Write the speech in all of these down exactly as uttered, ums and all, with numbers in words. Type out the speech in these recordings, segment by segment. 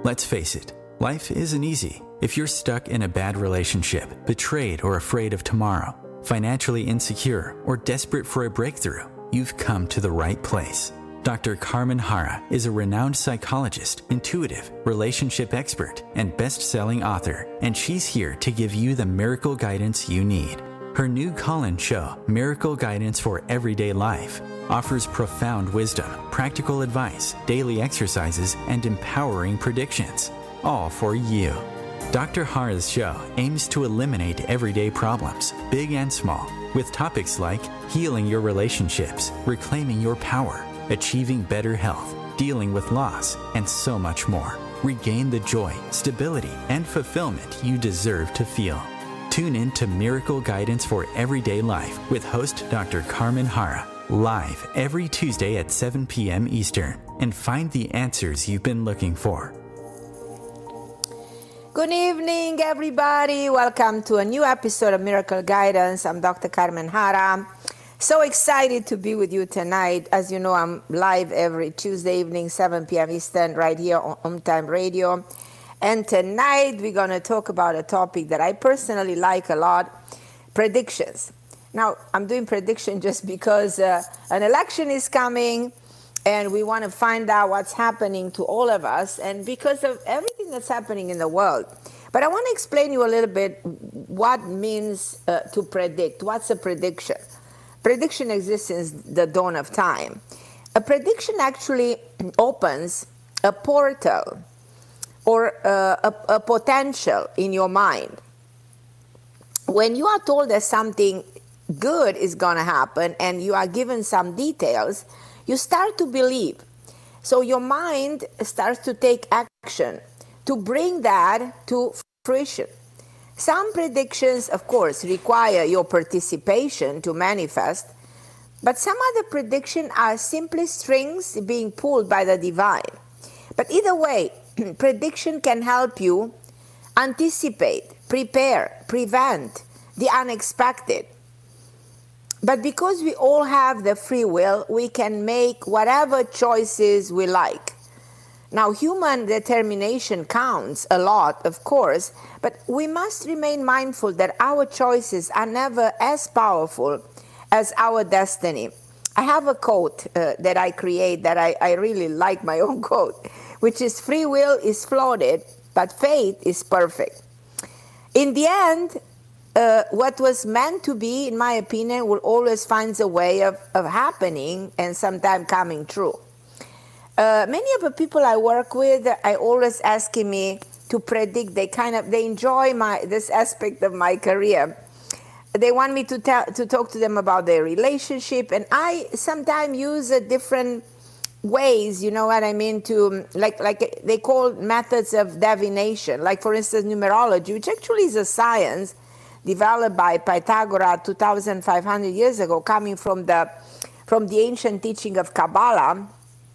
Let's face it, life isn't easy. If you're stuck in a bad relationship, betrayed or afraid of tomorrow, financially insecure, or desperate for a breakthrough, you've come to the right place. Doctor Carmen Hara is a renowned psychologist, intuitive, relationship expert, and best-selling author, and she's here to give you the miracle guidance you need. Her new call-in show, Miracle Guidance for Everyday Life, offers profound wisdom, practical advice, daily exercises, and empowering predictions, all for you. Doctor Hara's show aims to eliminate everyday problems, big and small, with topics like healing your relationships, reclaiming your power, achieving better health, dealing with loss, and so much more. Regain the joy, stability, and fulfillment you deserve to feel. Tune in to Miracle Guidance for Everyday Life with host Doctor Carmen Hara, live every Tuesday at seven p.m. Eastern, and find the answers you've been looking for. Good evening, everybody. Welcome to a new episode of Miracle Guidance. I'm Doctor Carmen Hara. So excited to be with you tonight. As you know, I'm live every Tuesday evening, seven p.m. Eastern, right here on Home Time Radio. And tonight we're going to talk about a topic that I personally like a lot, predictions. Now, I'm doing prediction just because uh, an election is coming and we want to find out what's happening to all of us and because of everything that's happening in the world. But I want to explain you a little bit what means uh, to predict. What's a prediction? Prediction exists since the dawn of time. A prediction actually opens a portal or uh, a, a potential in your mind. When you are told that something good is going to happen and you are given some details, you start to believe. So your mind starts to take action to bring that to fruition. Some predictions, of course, require your participation to manifest, but some other predictions are simply strings being pulled by the divine. But either way, prediction can help you anticipate, prepare, prevent the unexpected. But because we all have the free will, we can make whatever choices we like. Now, human determination counts a lot, of course, but we must remain mindful that our choices are never as powerful as our destiny. I have a quote uh, that I create that I, I really like, my own quote, which is, free will is flawed, but faith is perfect. In the end, uh, what was meant to be, in my opinion, will always find a way of, of happening and sometimes coming true. Uh, many of the people I work with, I always asking me to predict. They kind of they enjoy my this aspect of my career. They want me to tell to talk to them about their relationship, and I sometimes use a different ways. You know what I mean? To like like they call methods of divination. Like for instance, numerology, which actually is a science developed by Pythagoras two thousand five hundred years ago, coming from the from the ancient teaching of Kabbalah.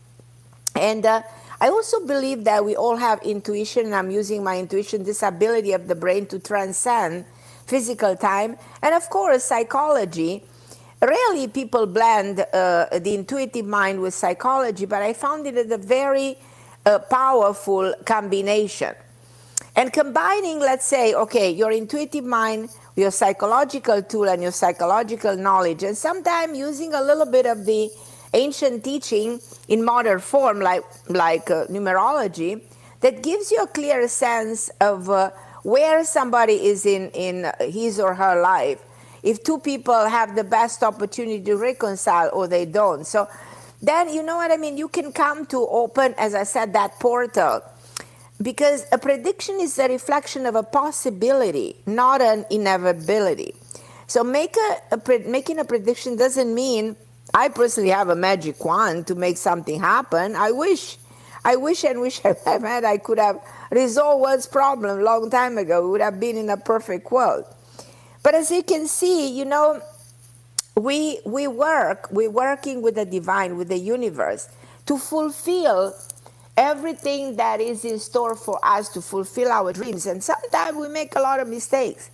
And uh, I also believe that we all have intuition, and I'm using my intuition, this ability of the brain to transcend physical time. And of course, psychology. Rarely people blend uh, the intuitive mind with psychology, but I found it a very uh, powerful combination. And combining, let's say, okay, your intuitive mind, your psychological tool, and your psychological knowledge, and sometimes using a little bit of the ancient teaching in modern form, like like uh, numerology, that gives you a clear sense of uh, where somebody is in, in his or her life. If two people have the best opportunity to reconcile or they don't. So then, you know what I mean? You can come to open, as I said, that portal. Because a prediction is a reflection of a possibility, not an inevitability. So make a, a pre- making a prediction doesn't mean I personally have a magic wand to make something happen. I wish, I wish and wish I had. I could have resolved world's problem a long time ago. We would have been in a perfect world. But as you can see, you know, we we work, we're working with the divine, with the universe, to fulfill everything that is in store for us, to fulfill our dreams. And sometimes we make a lot of mistakes.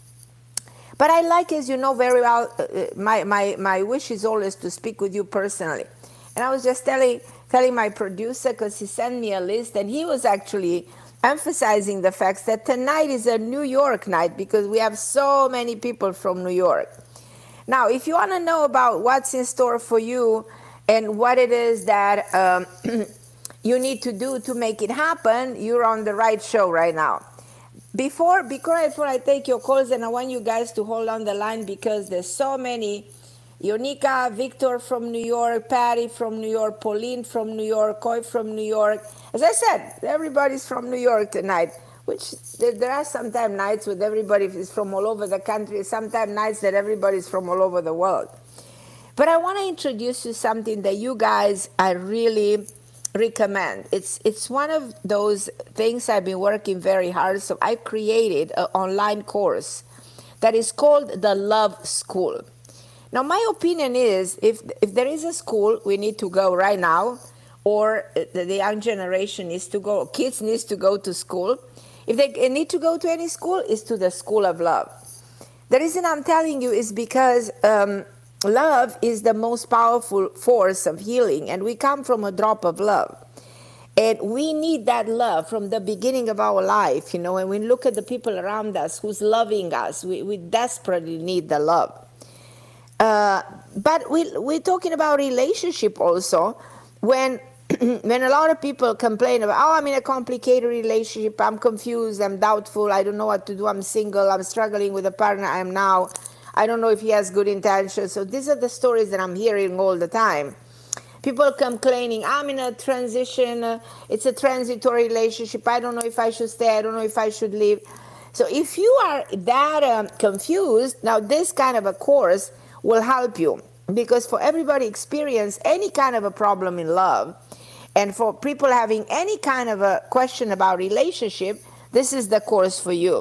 But I like, as you know very well, uh, my, my, my wish is always to speak with you personally. And I was just telling telling my producer, because he sent me a list, and he was actually emphasizing the fact that tonight is a New York night because we have so many people from New York. Now, if you want to know about what's in store for you and what it is that um, you need to do to make it happen, you're on the right show right now. Before, before I take your calls, and I want you guys to hold on the line because there's so many. Yonika, Victor from New York, Patty from New York, Pauline from New York, Coy from New York. As I said, everybody's from New York tonight, which there are sometimes nights with everybody is from all over the country, sometimes nights that everybody's from all over the world. But I want to introduce you something that you guys, I really recommend. It's, it's one of those things I've been working very hard. So I created an online course that is called the Love School. Now, my opinion is if if there is a school, we need to go right now, or the, the young generation needs to go, kids needs to go to school. If they need to go to any school, it's to the School of Love. The reason I'm telling you is because um, love is the most powerful force of healing, and we come from a drop of love. And we need that love from the beginning of our life, you know, and we look at the people around us who's loving us, we, we desperately need the love. Uh, but we, we're talking about relationship also. When when a lot of people complain about, oh, I'm in a complicated relationship, I'm confused, I'm doubtful, I don't know what to do, I'm single, I'm struggling with the partner I am now, I don't know if he has good intentions. So these are the stories that I'm hearing all the time. People complaining, I'm in a transition, uh, it's a transitory relationship, I don't know if I should stay, I don't know if I should leave. So if you are that um, confused, now this kind of a course will help you, because for everybody experience any kind of a problem in love, and for people having any kind of a question about relationship, this is the course for you.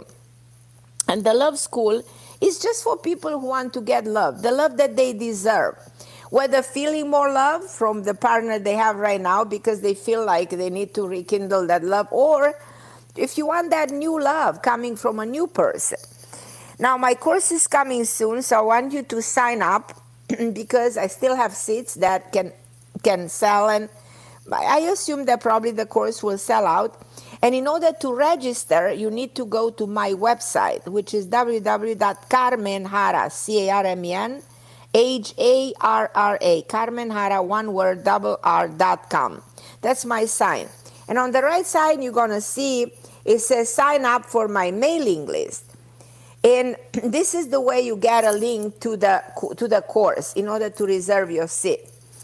And the Love School is just for people who want to get love, the love that they deserve. Whether feeling more love from the partner they have right now because they feel like they need to rekindle that love, or if you want that new love coming from a new person. Now, my course is coming soon, so I want you to sign up because I still have seats that can can sell, and I assume that probably the course will sell out. And in order to register, you need to go to my website, which is w w w dot carmen hara, C A R M E N, H A R R A, Carmen Hara, one word, double R, dot com. That's my sign. And on the right side, you're going to see it says sign up for my mailing list. And this is the way you get a link to the to the course in order to reserve your seat.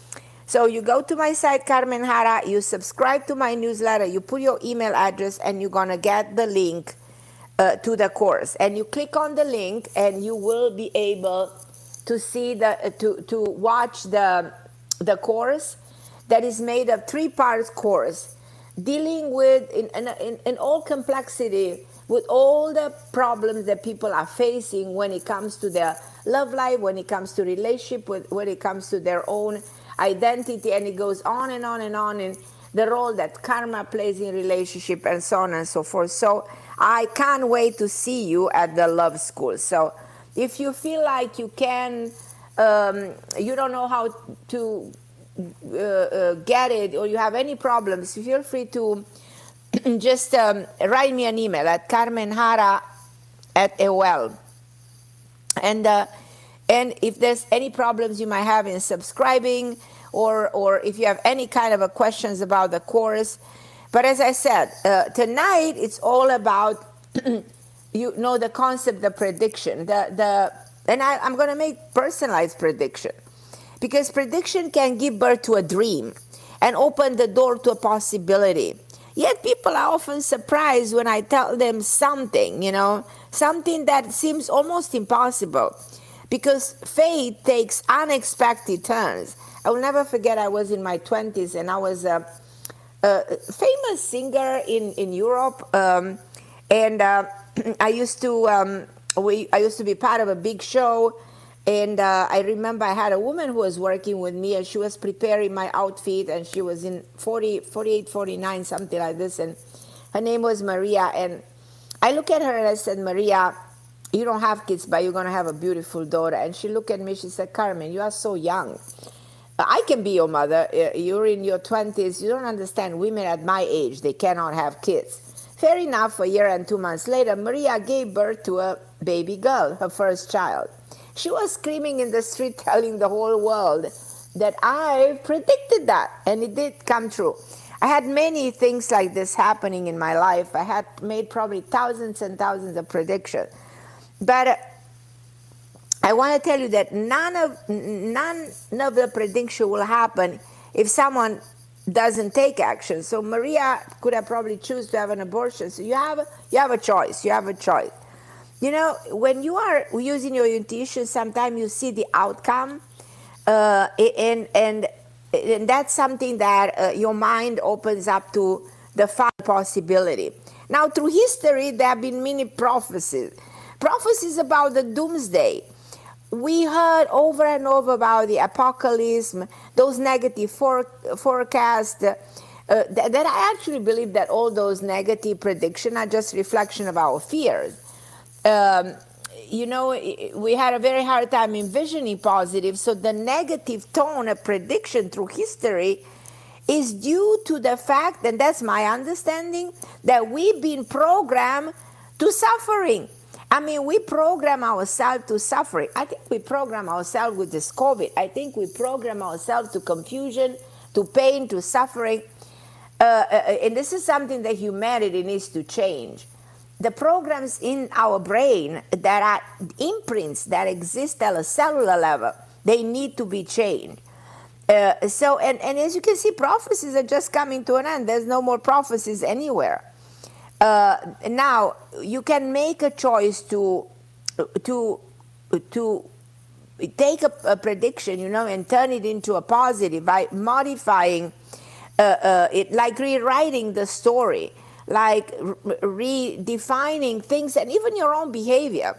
So you go to my site, Carmen Hara, you subscribe to my newsletter, you put your email address, and you're going to get the link uh, to the course. And you click on the link, and you will be able to see the uh, to to watch the the course that is made of three parts course, dealing with in in, in all complexity with all the problems that people are facing when it comes to their love life, when it comes to relationship, when it comes to their own identity, and it goes on and on and on, and the role that karma plays in relationship, and so on and so forth. So I can't wait to see you at the Love School. So if you feel like you can, um, you don't know how to uh, uh, get it, or you have any problems, feel free to just um, write me an email at carmenhara at A O L. And uh, and if there's any problems you might have in subscribing, or or if you have any kind of a questions about the course. But as I said, uh, tonight it's all about you know the concept, the prediction, the the and I, I'm going to make personalized prediction, because prediction can give birth to a dream and open the door to a possibility. Yet people are often surprised when I tell them something, you know, something that seems almost impossible, because fate takes unexpected turns. I will never forget, I was in my twenties and I was a, a famous singer in, in Europe. Um, and uh, I used to um, we I used to be part of a big show. And uh, I remember I had a woman who was working with me, and she was preparing my outfit, and she was in forty, forty-eight, forty-nine, something like this. And her name was Maria. And I looked at her and I said, Maria, you don't have kids, but you're going to have a beautiful daughter. And she looked at me, she said, Carmen, you are so young. I can be your mother. You're in your twenties. You don't understand. Women at my age, they cannot have kids. Fair enough, a year and two months later, Maria gave birth to a baby girl, her first child. She was screaming in the street, telling the whole world that I predicted that, and it did come true. I had many things like this happening in my life. I had made probably thousands and thousands of predictions. But uh, I want to tell you that none of, none of the prediction will happen if someone doesn't take action. So Maria could have probably choose to have an abortion. So you have, you have a choice. You have a choice. You know, when you are using your intuition, sometimes you see the outcome, uh, and, and, and that's something that uh, your mind opens up to the possibility. Now, through history, there have been many prophecies. Prophecies about the doomsday. We heard over and over about the apocalypse, those negative for, forecasts, uh, that, that I actually believe that all those negative predictions are just reflection of our fears. Um, you know, we had a very hard time envisioning positive, so the negative tone of prediction through history is due to the fact, and that's my understanding, that we've been programmed to suffering. I mean, we program ourselves to suffering. I think we program ourselves with this COVID. I think we program ourselves to confusion, to pain, to suffering. Uh, and this is something that humanity needs to change. The programs in our brain that are imprints that exist at a cellular level, they need to be changed. Uh, so, and, and as you can see, prophecies are just coming to an end. There's no more prophecies anywhere. Uh, now, you can make a choice to to to take a, a prediction, you know, and turn it into a positive by modifying uh, uh, it, like rewriting the story, like re redefining things, and even your own behavior.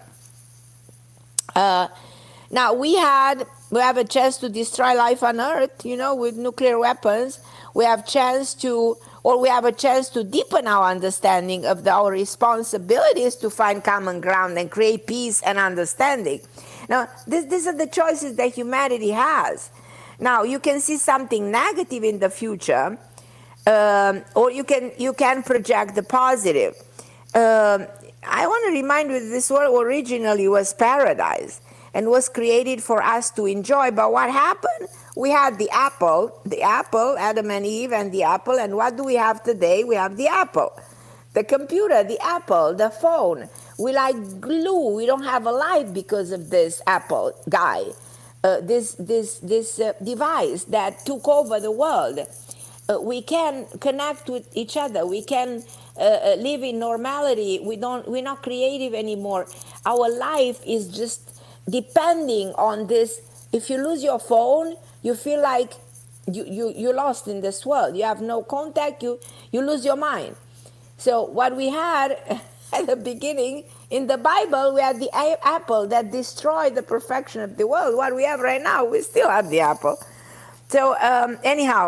Uh, now, we had we have a chance to destroy life on Earth, you know, with nuclear weapons. We have chance to. Or we have a chance to deepen our understanding of the, our responsibilities to find common ground and create peace and understanding. Now, this, these are the choices that humanity has. Now, you can see something negative in the future, um, or you can, you can project the positive. Um, I want to remind you that this world originally was paradise and was created for us to enjoy, but what happened? We had the apple, the apple, Adam and Eve and the apple, and what do we have today? We have the apple. The computer, the apple, the phone. We like glue. We don't have a life because of this apple guy, uh, this, this, this uh, device that took over the world. Uh, we can connect with each other. We can uh, live in normality. We don't, we're not creative anymore. Our life is just depending on this. If you lose your phone, you feel like you, you, you're lost in this world. You have no contact, you, you lose your mind. So what we had at the beginning, in the Bible, we had the apple that destroyed the perfection of the world. What we have right now, we still have the apple. So um, anyhow,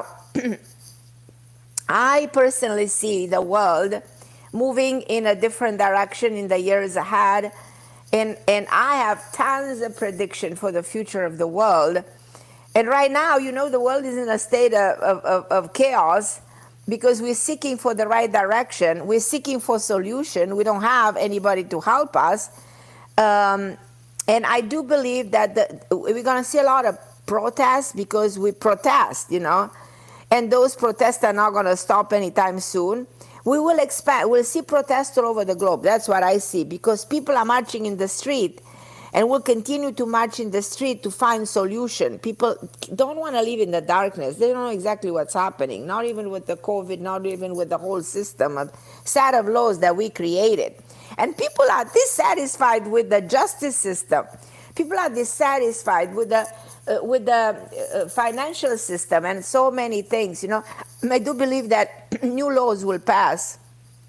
I personally see the world moving in a different direction in the years ahead. And, and I have tons of prediction for the future of the world. And right now, you know, the world is in a state of, of, of chaos because we're seeking for the right direction. We're seeking for solution. We don't have anybody to help us. Um, and I do believe that the, we're going to see a lot of protests because we protest, you know. And those protests are not going to stop anytime soon. We will expand, we'll see protests all over the globe. That's what I see, because people are marching in the street and will continue to march in the street to find solution. People don't want to live in the darkness. They don't know exactly what's happening, not even with the COVID, not even with the whole system of set of laws that we created. And people are dissatisfied with the justice system. People are dissatisfied with the uh, with the uh, financial system and so many things, you know. I do believe that new laws will pass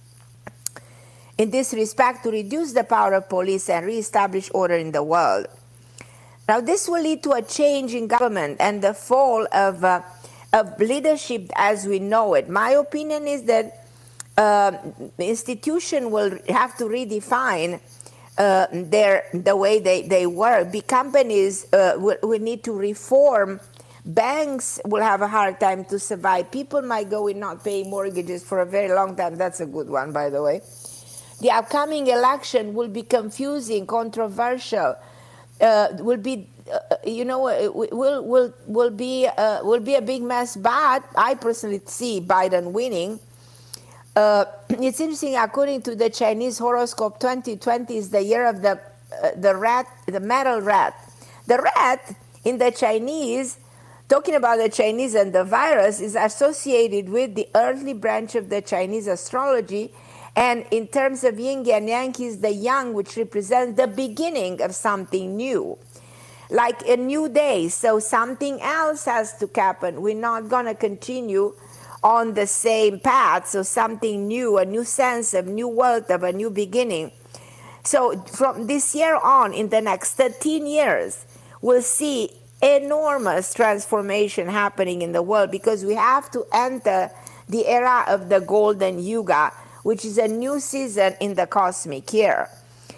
in this respect to reduce the power of police and reestablish order in the world. Now, this will lead to a change in government and the fall of, uh, of leadership as we know it. My opinion is that uh, the institution will have to redefine uh, their, the way they, they work. Big companies uh, will, will need to reform Banks will have a hard time to survive. People might go in not paying mortgages for a very long time. That's a good one, by the way. The upcoming election will be confusing, controversial, uh, will be, uh, you know, will will will be uh, will be a big mess. But I personally see Biden winning. Uh, it's interesting. According to the Chinese horoscope, twenty twenty is the year of the uh, the rat, the metal rat. The rat in the Chinese, talking about the Chinese and the virus, is associated with the earthly branch of the Chinese astrology. And in terms of yin and yang, is the yang, which represents the beginning of something new, like a new day. So something else has to happen. We're not going to continue on the same path. So something new, a new sense of new world, of a new beginning. So from this year on, in the next thirteen years, we'll see enormous transformation happening in the world, because we have to enter the era of the golden yuga, which is a new season in the cosmic year.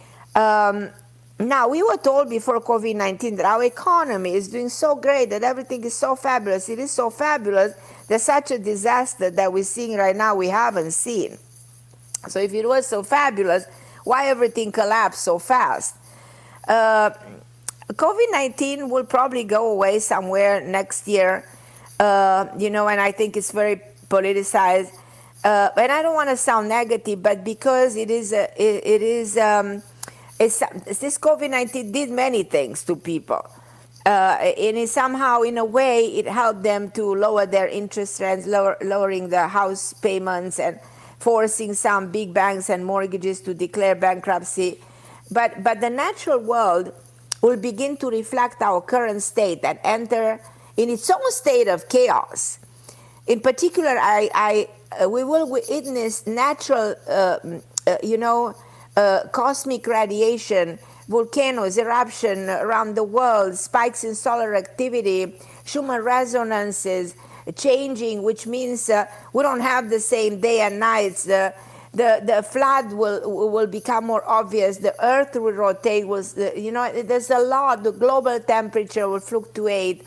Um, now, we were told before COVID nineteen that our economy is doing so great, that everything is so fabulous. It is so fabulous. There's such a disaster that we're seeing right now we haven't seen. So if it was so fabulous, why everything collapsed so fast? Uh, COVID nineteen will probably go away somewhere next year, uh, you know, and I think it's very politicized. Uh, and I don't want to sound negative, but because it is, a, it, it is, um, it's, this COVID nineteen did many things to people. Uh, and it somehow, in a way, it helped them to lower their interest rates, lower, lowering the house payments and forcing some big banks and mortgages to declare bankruptcy. But, but the natural world will begin to reflect our current state and enter in its own state of chaos. In particular, I, I uh, we will witness natural, uh, uh, you know, uh, cosmic radiation, volcanoes, eruption around the world, spikes in solar activity, Schumann resonances changing, which means uh, we don't have the same day and nights. The, the, the flood will, will become more obvious. The earth will rotate. Will, you know, there's a lot. The global temperature will fluctuate.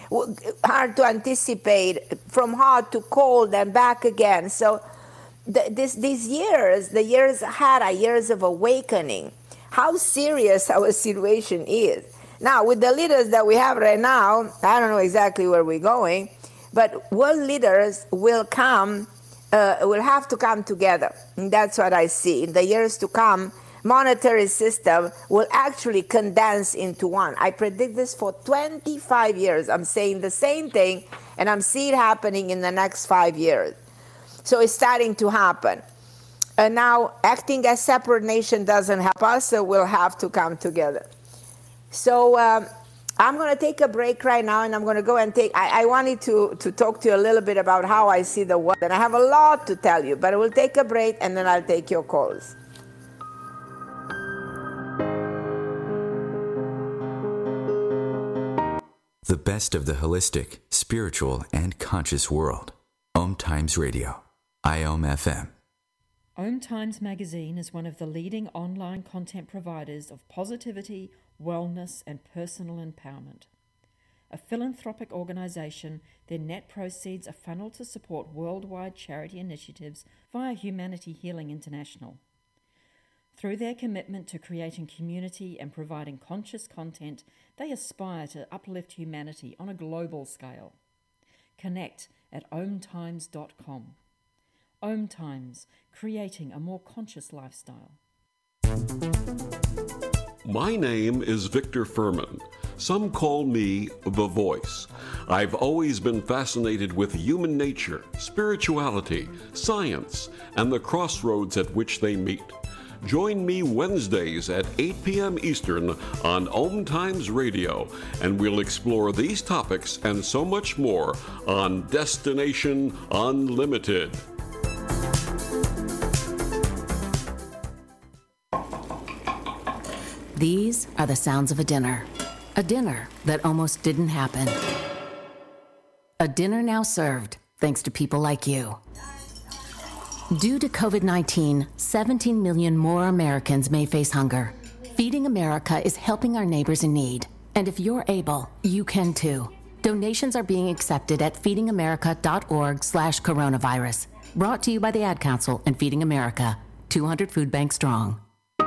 Hard to anticipate, from hot to cold and back again. So the, this, these years, the years ahead are years of awakening. How serious our situation is. Now, with the leaders that we have right now, I don't know exactly where we're going, but world leaders will come, uh, will have to come together. And that's what I see. In the years to come, monetary system will actually condense into one. I predict this for twenty-five years. I'm saying the same thing, and I'm seeing it happening in the next five years. So it's starting to happen. And now, acting as separate nation doesn't help us, so we'll have to come together. So um, I'm going to take a break right now, and I'm going to go and take, I, I wanted to, to talk to you a little bit about how I see the world, and I have a lot to tell you, but we'll take a break, and then I'll take your calls. The best of the holistic, spiritual, and conscious world. Om Times Radio. I O M F M. Om Times Magazine is one of the leading online content providers of positivity, wellness, and personal empowerment. A philanthropic organization, their net proceeds are funneled to support worldwide charity initiatives via Humanity Healing International. Through their commitment to creating community and providing conscious content, they aspire to uplift humanity on a global scale. Connect at om times dot com. Om Times, creating a more conscious lifestyle. My name is Victor Furman. Some call me The Voice. I've always been fascinated with human nature, spirituality, science, and the crossroads at which they meet. Join me Wednesdays at eight p.m. Eastern on Om Times Radio, and we'll explore these topics and so much more on Destination Unlimited. These are the sounds of a dinner. A dinner that almost didn't happen. A dinner now served, thanks to people like you. Due to COVID nineteen, seventeen million more Americans may face hunger. Feeding America is helping our neighbors in need. And if you're able, you can too. Donations are being accepted at feedingamerica.org slash coronavirus. Brought to you by the Ad Council and Feeding America, two hundred food banks strong.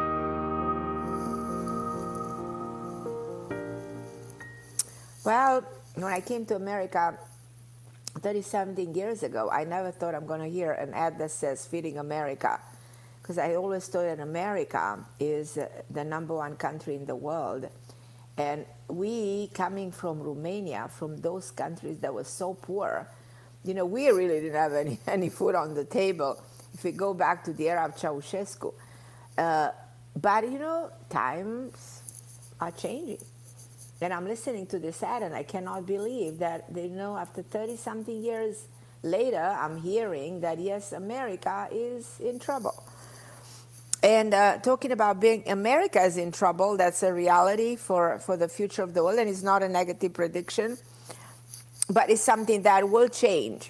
Well, when I came to America thirty-something years ago, I never thought I'm going to hear an ad that says Feeding America, because I always thought that America is uh, the number one country in the world. And we, coming from Romania, from those countries that were so poor, you know, we really didn't have any, any food on the table if we go back to the era of Ceausescu. Uh, but, you know, times are changing. And I'm listening to this ad, and I cannot believe that, you know, after thirty-something years later, I'm hearing that, yes, America is in trouble. And uh, talking about being America is in trouble, that's a reality for, for the future of the world, and it's not a negative prediction, but it's something that will change.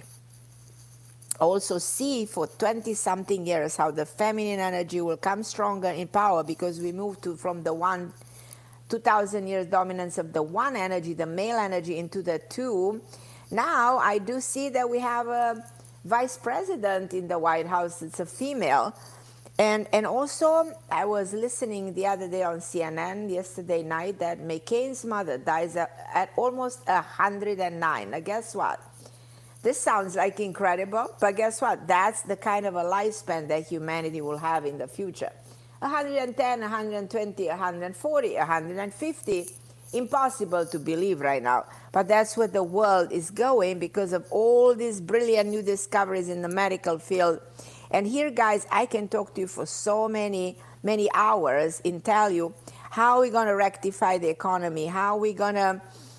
Also see for twenty-something years how the feminine energy will come stronger in power, because we moved to, from the one, two thousand years dominance of the one energy, the male energy, into the two. Now I do see that we have a vice president in the White House, it's a female. And and also, I was listening the other day on C N N yesterday night that McCain's mother dies at, at almost one hundred nine. Now, guess what? This sounds like incredible, but guess what? That's the kind of a lifespan that humanity will have in the future. one hundred ten, one hundred twenty, one hundred forty, one hundred fifty. Impossible to believe right now. But that's where the world is going because of all these brilliant new discoveries in the medical field. And here, guys, I can talk to you for so many, many hours and tell you how we're going to rectify the economy, how we're going to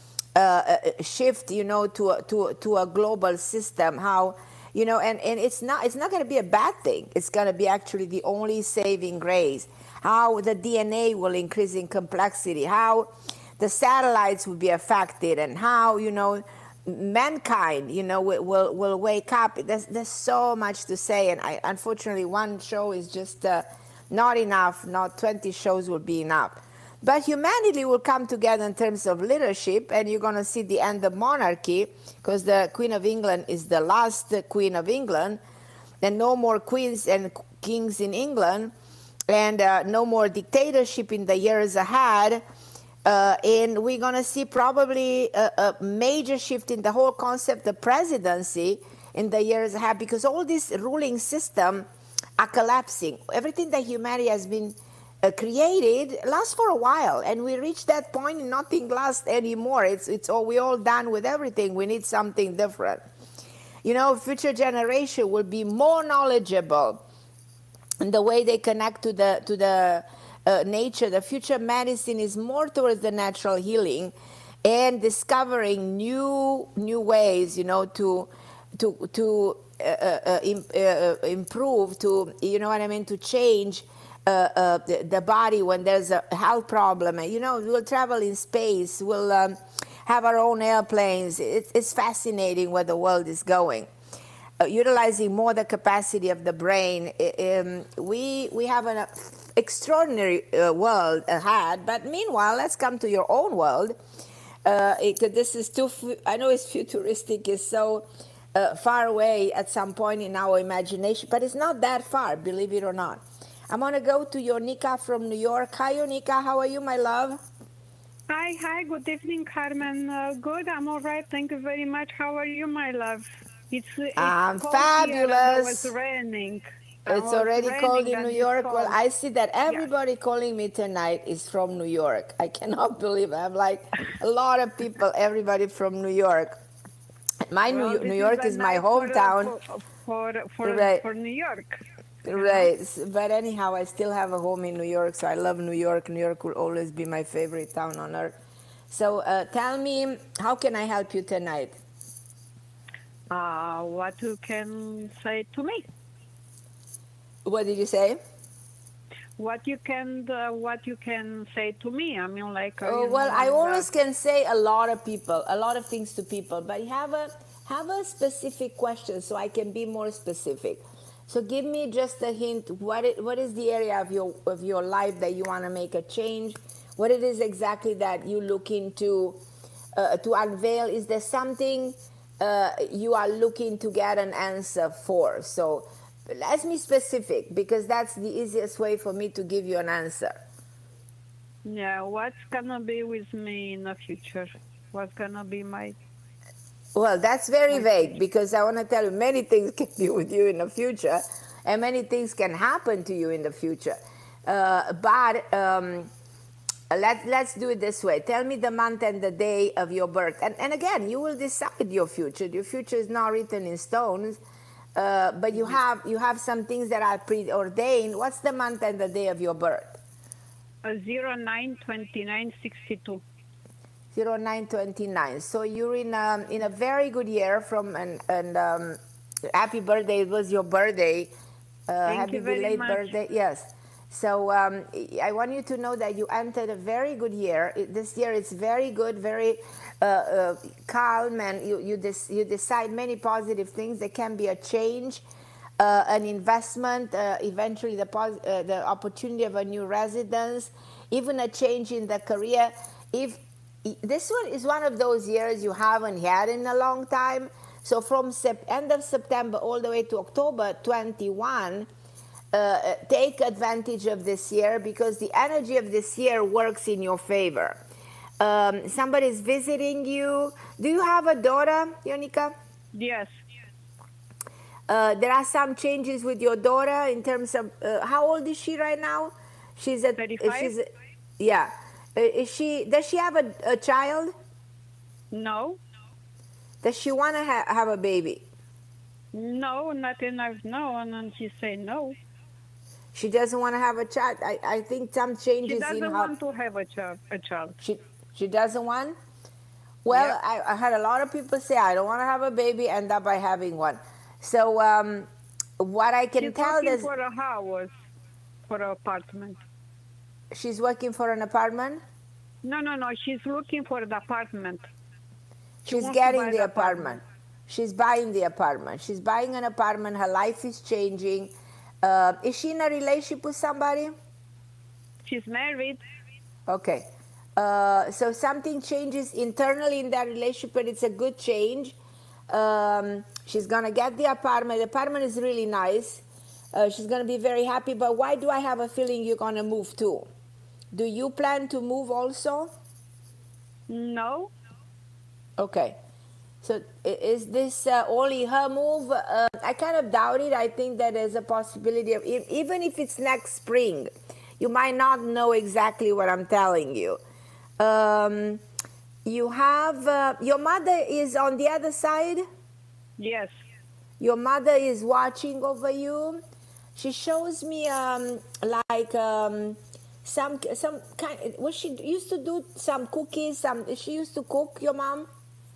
uh, shift, you know, to a, to, to a global system, how, you know, and, and it's not, it's not going to be a bad thing. It's going to be actually the only saving grace. How the D N A will increase in complexity, how the satellites will be affected, and how, you know, mankind, you know, will, will will wake up. There's there's so much to say, and I, unfortunately, one show is just uh, not enough. Not twenty shows will be enough. But humanity will come together in terms of leadership, and you're going to see the end of monarchy, because the Queen of England is the last Queen of England, and no more queens and kings in England, and uh, no more dictatorship in the years ahead. Uh, and we're going to see probably a, a major shift in the whole concept of presidency in the years ahead, because all these ruling systems are collapsing. Everything that humanity has been uh, created lasts for a while, and we reach that point and nothing lasts anymore. It's it's all we all done with everything. We need something different. You know, future generation will be more knowledgeable in the way they connect to the to the Uh, nature. The future medicine is more towards the natural healing and discovering new new ways, you know, to to to uh, uh, im- uh, improve, to, you know what I mean, to change uh, uh, the, the body when there's a health problem. And, you know, we'll travel in space, we'll um, have our own airplanes. It's, it's fascinating where the world is going. Uh, utilizing more the capacity of the brain. Um, we we have an extraordinary uh, world ahead, but meanwhile, let's come to your own world. Uh, it, this is too, I know it's futuristic, it's so uh, far away at some point in our imagination, but it's not that far, believe it or not. I'm going to go to Yonika from New York. Hi, Yonika, how are you, my love? Hi, hi, good evening, Carmen. Uh, good, I'm all right, thank you very much. How are you, my love? It's, it's I'm cold fabulous. Here, it was raining. It's was already raining cold in New York. Well, I see that everybody yeah. calling me tonight is from New York. I cannot believe it. I'm like a lot of people, everybody from New York. My well, New, New York is, is my hometown. For, for, for, right. for New York. Right. Know? But anyhow, I still have a home in New York, so I love New York. New York will always be my favorite town on earth. So uh, tell me, how can I help you tonight? Uh, what you can say to me? What did you say? What you can, uh, what you can say to me? I mean, like. Uh, oh well, know, I always uh, can say a lot of people, a lot of things to people, but have a have a specific question so I can be more specific. So give me just a hint. What it, what is the area of your of your life that you want to make a change? What it is exactly that you look into uh, to unveil? Is there something uh, you are looking to get an answer for? So let's be specific, because that's the easiest way for me to give you an answer. Yeah, what's gonna be with me in the future? What's gonna be my... Well, that's very vague, because I want to tell you many things can be with you in the future, and many things can happen to you in the future. Uh, but um, let, let's do it this way. Tell me the month and the day of your birth. And, and again, you will decide your future. Your future is not written in stones, uh, but you have, you have some things that are preordained. What's the month and the day of your birth? Uh, zero nine twenty-nine sixty-two. zero nine twenty-nine. So you're in, um, in a very good year from, and, and um, happy birthday. It was your birthday. Uh, Thank happy you very belated much. birthday. Yes. So um, I want you to know that you entered a very good year. It- This year it's very good, very uh, uh, calm, and you you, des- you decide many positive things. There can be a change, uh, an investment, uh, eventually the pos- uh, the opportunity of a new residence, even a change in the career. If this one is one of those years you haven't had in a long time. So from sep- end of September all the way to October twenty-one. Uh, take advantage of this year, because the energy of this year works in your favor. Um, somebody's visiting you. Do you have a daughter, Yonika? Yes. Uh, there are some changes with your daughter in terms of uh, how old is she right now? She's a thirty-five. She's a, yeah. Uh, is she? Does she have a, a child? No. Does she want to ha- have a baby? No, not enough. No, and then she say no. She doesn't want to have a child. I, I think some changes She doesn't in her. want to have a child. A child. She she doesn't want. Well, Yep. I, I heard a lot of people say I don't want to have a baby, end up by having one. So um, what I can She's tell looking is for a house, for an apartment. she's working for an apartment. No, no, no. She's looking for the apartment. She She's wants to getting buy the the apartment. apartment. She's buying the apartment. She's buying an apartment. Her life is changing. Uh, is she in a relationship with somebody? She's married. Okay. Uh, so something changes internally in that relationship, but it's a good change. Um, she's going to get the apartment. The apartment is really nice. Uh, she's going to be very happy. But why do I have a feeling you're going to move too? Do you plan to move also? No. Okay. So i- is this uh, only her move? Uh, I kind of doubt it. I think that there's a possibility of, e- even if it's next spring, you might not know exactly what I'm telling you. Um, you have, uh, your mother is on the other side? Yes. Your mother is watching over you. She shows me um, like um, some some kind. Was she used to do some cookies? Some she used to cook. Your mom?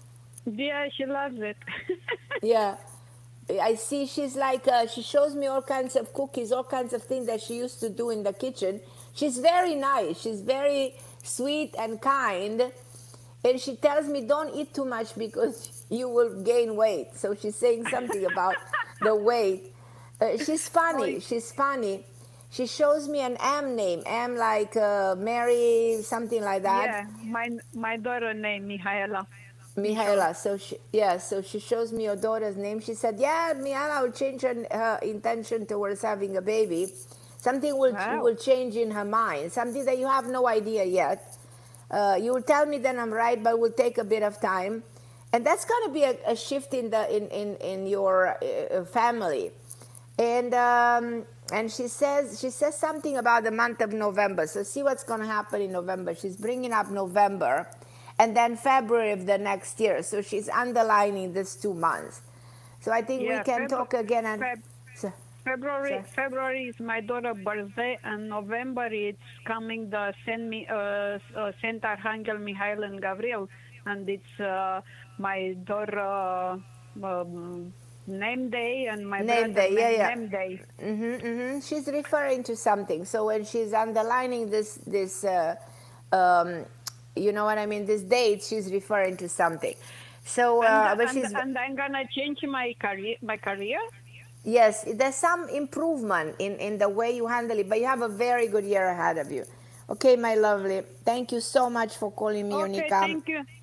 Yeah, she loves it. Yeah, I see. She's like uh, she shows me all kinds of cookies, all kinds of things that she used to do in the kitchen. She's very nice. She's very sweet and kind, and she tells me don't eat too much because you will gain weight. So she's saying something about the weight. Uh, she's funny. She's funny. She shows me an M name, M like uh, Mary, something like that. Yeah, my my daughter named Mihaela. Mihaela. So she, yeah, so she shows me your daughter's name. She said, yeah, Mihaela will change her, her intention towards having a baby. Something will Wow. will change in her mind. Something that you have no idea yet. Uh, you will tell me that I'm right, but it will take a bit of time. And that's going to be a, a shift in the in in in your uh, family. And um, and she says she says something about the month of November. So see what's going to happen in November. She's bringing up November. And then February of the next year. So she's underlining these two months. So I think Yeah, we can Feb- talk again. And Feb- so, February Sorry. February is my daughter's birthday, and November it's coming the Saint Mi- uh, uh, Saint Archangel Mihail and Gabriel, and it's uh, my daughter uh, um, name day and my Name brother day, yeah, yeah. name day. hmm hmm She's referring to something. So when she's underlining this, this, uh, um, you know what I mean, this date, she's referring to something. So, uh, and, but and, she's and I'm gonna change my career. My career. yes, there's some improvement in in the way you handle it, but you have a very good year ahead of you. Okay, my lovely. Thank you so much for calling me, Okay, Yonika. thank you.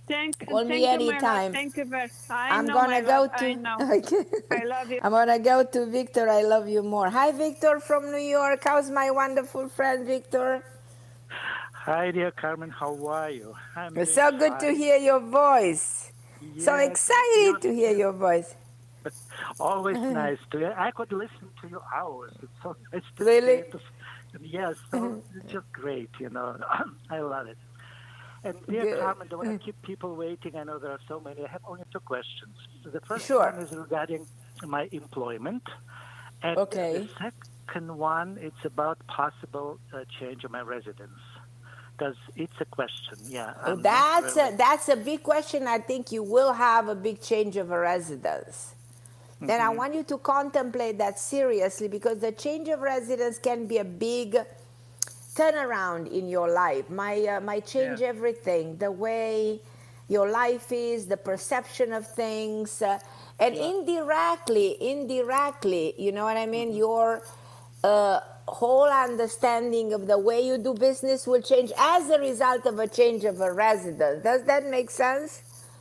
Thank, Call thank me you, anytime. Myra. Thank you very I I'm know, gonna my go love. to. I know. Okay. I love you. I'm gonna go to Victor. I love you more. Hi, Victor from New York. How's my wonderful friend Victor? Hi, dear Carmen. How are you? I'm It's doing so good to fine. hear your voice. So Yes, excited to you- hear your voice. Always nice to. I could listen to you hours. It's so nice to Really? see it. Yes, so it's just great. You know, I love it. And dear Good. Carmen, don't want to keep people waiting. I know there are so many. I have only two questions. The first Sure. one is regarding my employment, and Okay. the second one it's about possible uh, change of my residence. Because it's a question, yeah. I'm not That's really- a, that's a big question. I think you will have a big change of a residence. Then I want you to contemplate that seriously, because the change of residence can be a big turnaround in your life. Might, uh, might change Yeah. everything, the way your life is, the perception of things, uh, and Yeah. indirectly, indirectly, you know what I mean? Your uh, whole understanding of the way you do business will change as a result of a change of a residence. Does that make sense?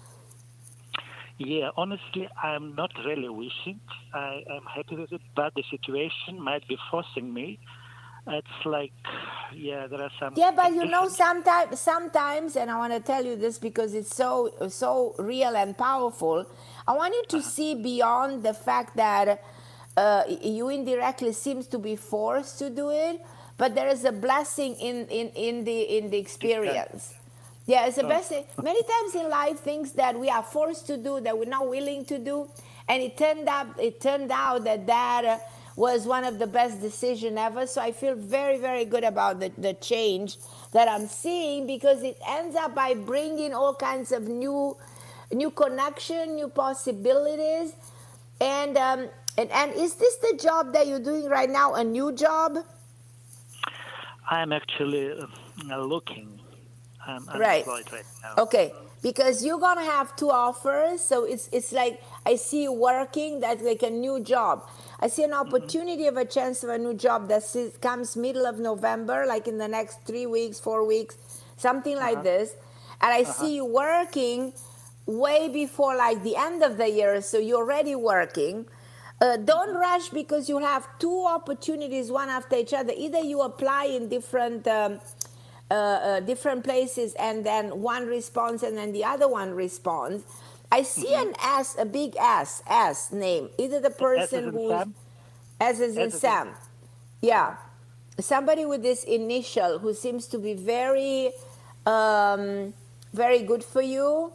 Yeah, honestly, I'm not really wishing. I am happy with it, but the situation might be forcing me. It's like, yeah, there are some. Yeah, but you know, conditions. sometimes, sometimes, and I want to tell you this because it's so, so real and powerful. I want you to see beyond the fact that uh, you indirectly seems to be forced to do it, but there is a blessing in in in the in the experience. Yeah, it's a blessing. Many times in life, things that we are forced to do that we're not willing to do, and it turned out it turned out that that. Uh, was one of the best decisions ever. So I feel very, very good about the, the change that I'm seeing, because it ends up by bringing all kinds of new new connection, new possibilities. And, um, and, and is this the job that you're doing right now, a new job? I'm actually uh, looking. I'm Right. unemployed right now. Okay, because you're gonna have two offers, so it's it's like I see you working. That's like a new job. I see an opportunity of a chance of a new job that s- comes middle of November, like in the next three weeks, four weeks, something like this. And I see you working way before like the end of the year, so you're already working. Uh, don't rush, because you have two opportunities, one after each other. Either you apply in different. Um, uh, uh, different places, and then one responds and then the other one responds. I see an S, a big S, S name. Either the person in who's Sam? S is in S is in- Sam. Yeah. Somebody with this initial who seems to be very, um, very good for you.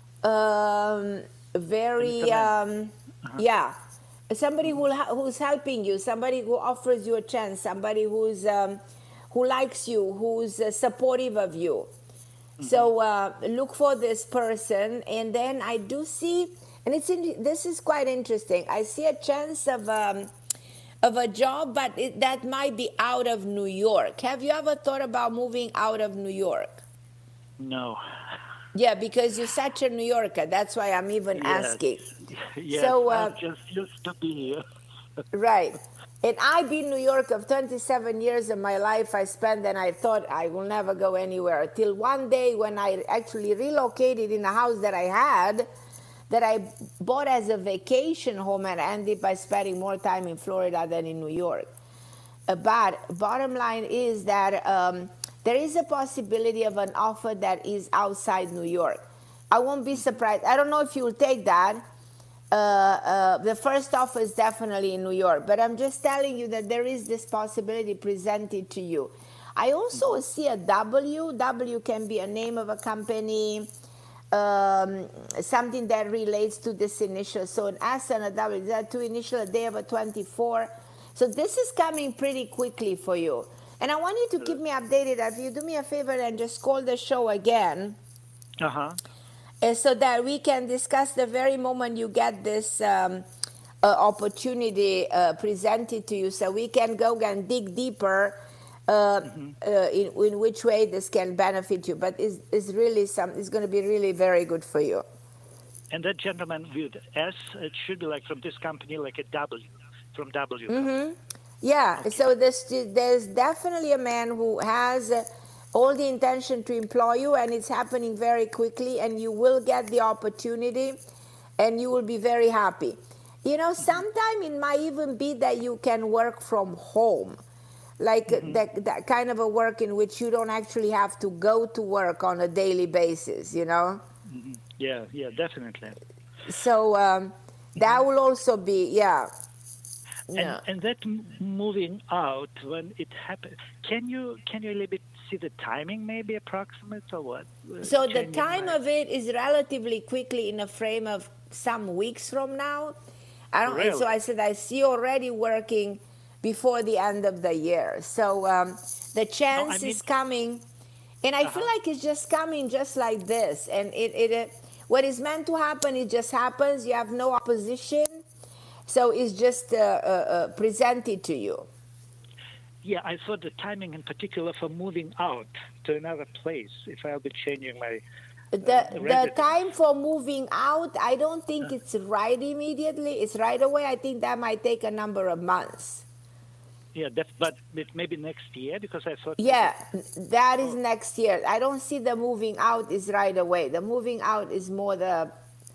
Um, very, Sentimental. um, yeah. Somebody who, who's helping you, somebody who offers you a chance, somebody who's um, who likes you, who's uh, supportive of you. So uh, look for this person, and then I do see, and it's in, this is quite interesting. I see a chance of um, of a job, but it, that might be out of New York. Have you ever thought about moving out of New York? No. Yeah, because you're such a New Yorker. That's why I'm even Yes. asking. Yes, So, uh, I'm just used to be here. Right. And I've been in New York of twenty-seven years of my life I spent, and I thought I will never go anywhere. Till one day when I actually relocated in a house that I had, that I bought as a vacation home, and I ended by spending more time in Florida than in New York. Uh, but bottom line is that um, there is a possibility of an offer that is outside New York. I won't be surprised. I don't know if you'll take that. Uh, uh, the first offer is definitely in New York, but I'm just telling you that there is this possibility presented to you. I also see a W. W can be a name of a company, um, something that relates to this initial. So an S and a W, there are two initial, a day of a twenty-four. So this is coming pretty quickly for you. And I want you to keep me updated. If you do me a favor and just call the show again, Uh-huh. uh, so that we can discuss the very moment you get this um, uh, opportunity uh, presented to you, so we can go and dig deeper uh, Mm-hmm. uh, in, in which way this can benefit you. But it's, it's really some, it's going to be really very good for you. And that gentleman with S, it should be like from this company, like a W, from W. Mm-hmm. Yeah, so there's, there's definitely a man who has a, all the intention to employ you, and it's happening very quickly, and you will get the opportunity, and you will be very happy. You know, sometime it might even be that you can work from home, like mm-hmm. that, that kind of a work in which you don't actually have to go to work on a daily basis, you know? Mm-hmm. Yeah, yeah, definitely. So um, that will also be, yeah. And, yeah. and that m- moving out, when it happens, can you can you a little bit see the timing, maybe approximate, or what? So can the time might... of it is relatively quickly in a frame of some weeks from now. I don't. Really? So I said I see already working before the end of the year. So um, the chance no, I mean... is coming, and I uh-huh. feel like it's just coming just like this. And it, it, it what is meant to happen, it just happens. You have no opposition, so it's just uh, uh, uh, presented to you. Yeah, I thought the timing in particular for moving out to another place. If I'll be changing my The, the time for moving out, I don't think it's right immediately. It's right away. I think that might take a number of months. Yeah, that, but maybe next year, because I thought... Yeah, that is oh. next year. I don't see the moving out is right away. The moving out is more the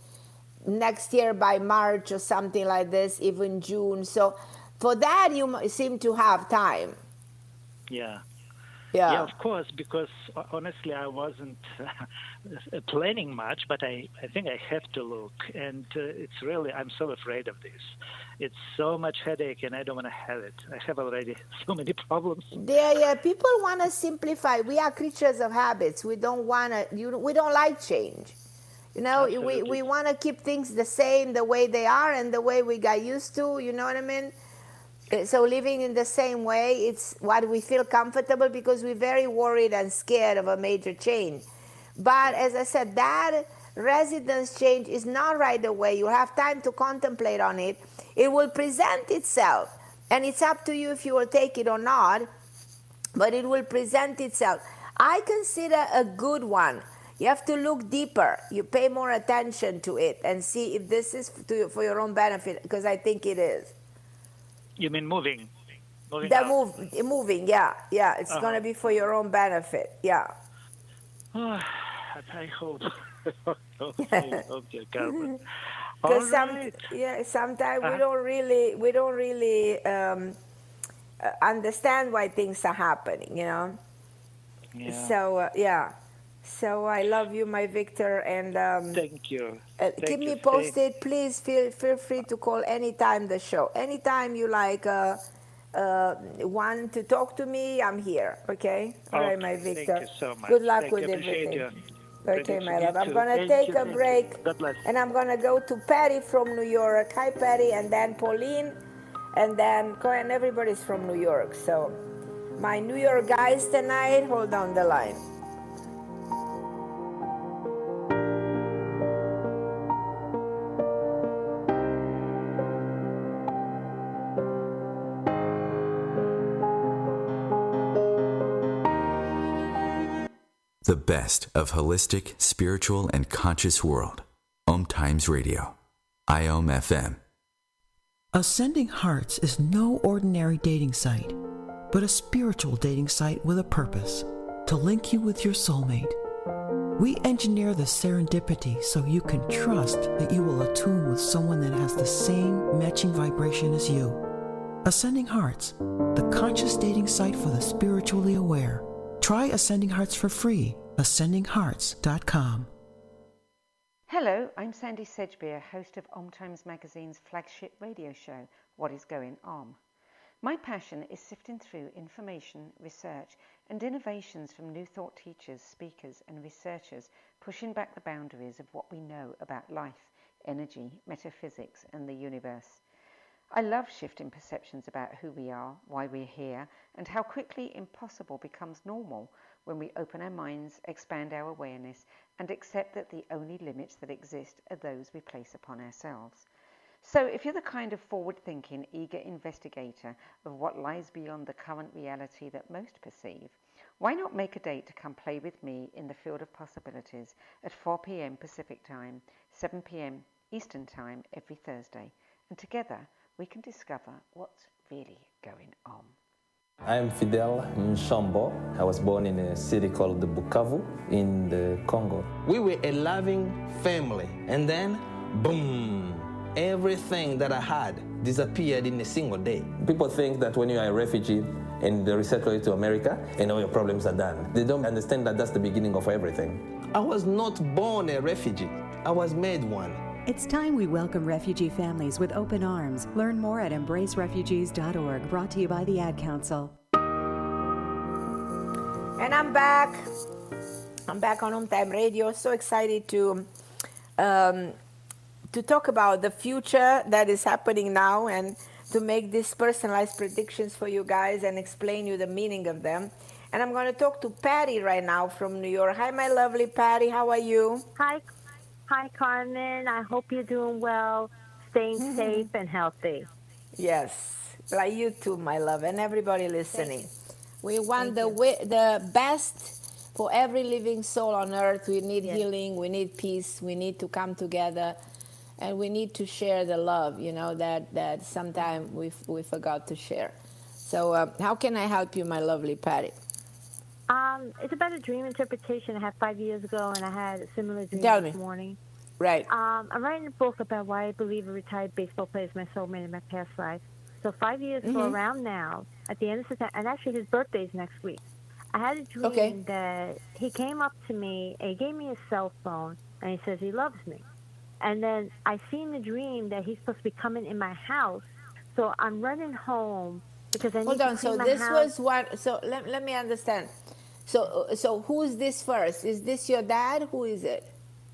next year by March or something like this, even June. So for that, you seem to have time. Yeah. Yeah. yeah, of course, because honestly, I wasn't uh, planning much, but I, I think I have to look. And uh, it's really, I'm so afraid of this. It's so much headache, and I don't want to have it. I have already so many problems. Yeah, yeah. People want to simplify. We are creatures of habits. We don't want to, you, we don't like change. You know, Absolutely. we, we want to keep things the same, the way they are and the way we got used to, you know what I mean? So living in the same way, it's what we feel comfortable because we're very worried and scared of a major change. But as I said, that residence change is not right away. You have time to contemplate on it. It will present itself, and it's up to you if you will take it or not, but it will present itself. I consider a good one. You have to look deeper. You pay more attention to it and see if this is to, for your own benefit, because I think it is. You mean moving? moving the move, moving, yeah, yeah. It's uh-huh. going to be for your own benefit, yeah. Oh, I hope. I hope you're Carmen. Because some, right. yeah, sometimes uh-huh. we don't really, we don't really um, uh, understand why things are happening, you know. Yeah. So uh, yeah. So I love you, my Victor, and um, thank you. Uh, thank keep you. me posted. Stay. Please feel feel free to call anytime the show. Anytime you like uh, uh, want to talk to me, I'm here. Okay. All okay. right, my Victor. Thank you so much. Good luck thank with you. everything. You. Okay, my love. I'm too. gonna thank take you. a break, God bless. and I'm gonna go to Patty from New York. Hi, Patty, and then Pauline, and then Cohen. Everybody's from New York. So, my New York guys tonight. Hold on the line. The best of holistic, spiritual, and conscious world. Om Times Radio. I O M F M. Ascending Hearts is no ordinary dating site, but a spiritual dating site with a purpose, to link you with your soulmate. We engineer the serendipity so you can trust that you will attune with someone that has the same matching vibration as you. Ascending Hearts, the conscious dating site for the spiritually aware. Try Ascending Hearts for free. ascending hearts dot com. Hello, I'm Sandy Sedgbeer, host of Om Times Magazine's flagship radio show, What is Going On. My passion is sifting through information, research, and innovations from new thought teachers, speakers, and researchers pushing back the boundaries of what we know about life, energy, metaphysics, and the universe. I love shifting perceptions about who we are, why we're here, and how quickly impossible becomes normal when we open our minds, expand our awareness, and accept that the only limits that exist are those we place upon ourselves. So if you're the kind of forward-thinking, eager investigator of what lies beyond the current reality that most perceive, why not make a date to come play with me in the field of possibilities at four p.m. Pacific Time, seven p.m. Eastern Time every Thursday, and together we can discover what's really going on. I am Fidel Nshambo. I was born in a city called Bukavu in the Congo. We were a loving family, and then, boom, everything that I had disappeared in a single day. People think that when you are a refugee and they resettle you to America, and all your problems are done. They don't understand that that's the beginning of everything. I was not born a refugee. I was made one. It's time we welcome refugee families with open arms. Learn more at embrace refugees dot org, brought to you by the Ad Council. And I'm back. I'm back on Home Time Radio. So excited to um, to talk about the future that is happening now and to make these personalized predictions for you guys and explain you the meaning of them. And I'm going to talk to Patty right now from New York. Hi, my lovely Patty. How are you? Hi. Hi, Carmen. I hope you're doing well, staying mm-hmm. safe and healthy. Yes, like you too, my love, and everybody listening. We want the wi- the best for every living soul on earth. We need yes. healing. We need peace. We need to come together, and we need to share the love, you know, that, that sometimes we we forgot to share. So uh, how can I help you, my lovely Patty? Um, it's about a dream interpretation I had five years ago, and I had a similar dream Tell this me. morning. Right. Um, I'm writing a book about why I believe a retired baseball player is my soulmate in my past life. So five years mm-hmm. from around now, at the end of September, and actually his birthday is next week, I had a dream okay. that he came up to me and he gave me his cell phone, and he says he loves me. And then I see in the dream that he's supposed to be coming in my house, so I'm running home because I need Hold to on. clean So my this house. was what. So let let me understand. So so who is this first? Is this your dad? Who is it?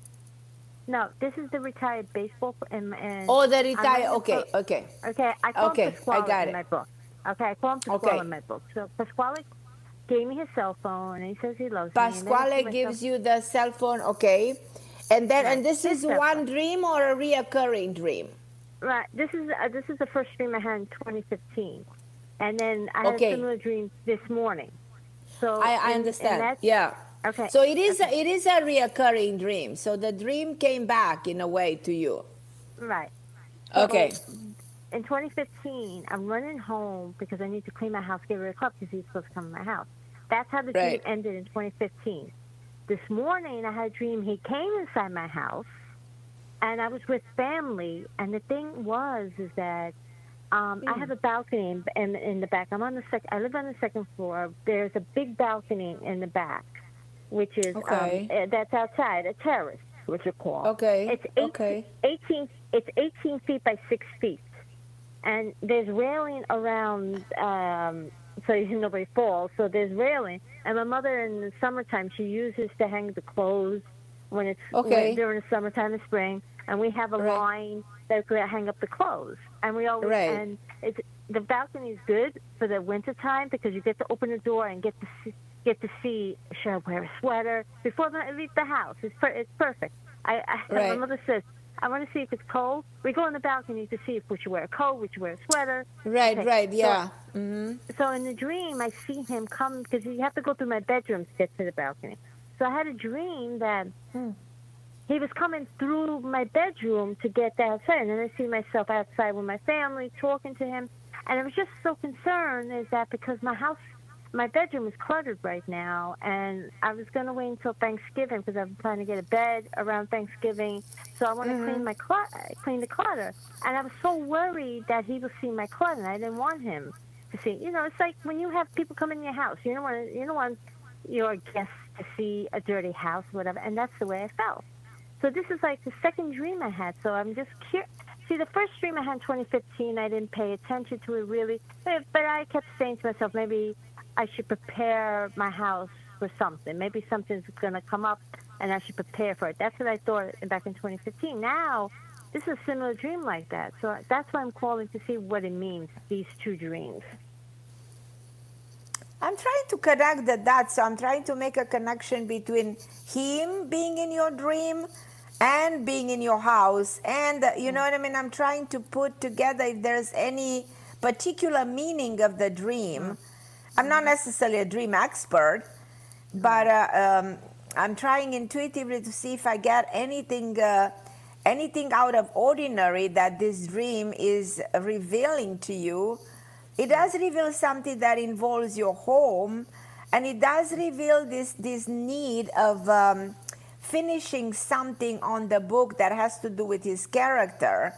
No, this is the retired baseball and. and oh, the retired. Okay, book. okay. Okay, I call okay, him Pasquale I got in it. my book. Okay, I call him Pasquale okay. in my book. So Pasquale gave me his cell phone and he says he loves Pasquale me. Pasquale gives you the cell phone. Okay, and then right. and this his is one dream or a reoccurring dream? Right. This is uh, this is the first dream I had in twenty fifteen, and then I had okay. a similar dream this morning. So I, I and, understand. And yeah. Okay. So it is okay. a, it is a reoccurring dream. So the dream came back in a way to you. Right. Okay. So in twenty fifteen, I'm running home because I need to clean my house, get rid of clubs because he's supposed to come to my house. That's how the right. dream ended in twenty fifteen. This morning, I had a dream he came inside my house, and I was with family. And the thing was is that um, mm. I have a balcony in, in, in the back. I'm on the sec- I live on the second floor. There's a big balcony in the back, which is okay. um, that's outside, a terrace, which you call. Okay. It's eighteen, okay. eighteen. It's eighteen feet by six feet, and there's railing around, um, so nobody falls. So there's railing, and my mother in the summertime she uses to hang the clothes when it's okay. when, during the summertime and spring, and we have a right. line that we hang up the clothes, and we always right. and it's the balcony is good for the winter time because you get to open the door and get to see. Get to see, should I wear a sweater before I leave the house? It's per- it's perfect. I, I right. my mother says, I want to see if it's cold. We go in the balcony to see if we should wear a coat, we should wear a sweater. Right, okay. right, yeah. So, mm-hmm. so in the dream, I see him come because you have to go through my bedroom to get to the balcony. So I had a dream that hmm, he was coming through my bedroom to get outside, and then I see myself outside with my family talking to him, and I was just so concerned is that because my house. My bedroom is cluttered right now, and I was going to wait until Thanksgiving because I'm trying to get a bed around Thanksgiving. So I want to mm-hmm. clean my cl- clean the clutter. And I was so worried that he would see my clutter, and I didn't want him to see. You know, it's like when you have people come in your house, you don't want you don't want your guests to see a dirty house, whatever. And that's the way I felt. So this is like the second dream I had. So I'm just curious. See, the first dream I had in twenty fifteen, I didn't pay attention to it really, but I kept saying to myself, maybe I should prepare my house for something. Maybe something's going to come up, and I should prepare for it. That's what I thought back in twenty fifteen. Now, this is a similar dream like that. So that's why I'm calling to see what it means, these two dreams. I'm trying to connect the dots. So I'm trying to make a connection between him being in your dream and being in your house. And, uh, you know what I mean? I'm trying to put together if there's any particular meaning of the dream. Mm-hmm. I'm not necessarily a dream expert, but uh, um, I'm trying intuitively to see if I get anything uh, anything out of ordinary that this dream is revealing to you it does reveal something that involves your home, and it does reveal this this need of um, finishing something on the book that has to do with his character.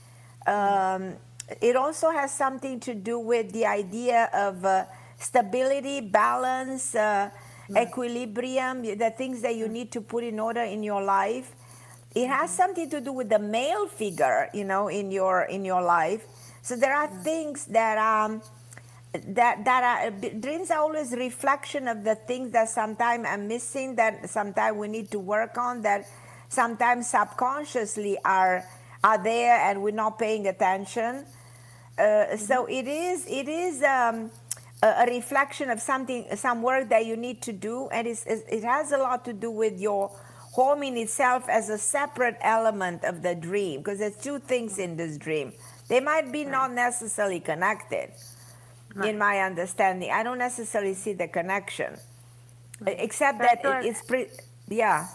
Um, it also has something to do with the idea of uh, stability, balance, uh, mm. equilibrium, the things that you need to put in order in your life. It has something to do with the male figure, you know, in your in your life. So there are things that um that that are dreams are always reflection of the things that sometimes are missing, that sometimes we need to work on, that sometimes subconsciously are are there and we're not paying attention. Uh, so it is it is um, a, a reflection of something, some work that you need to do, and it's, it has a lot to do with your home in itself as a separate element of the dream, because there's two things in this dream. They might be not necessarily connected, right. in my understanding. I don't necessarily see the connection, right. except that it, it's pretty, yeah.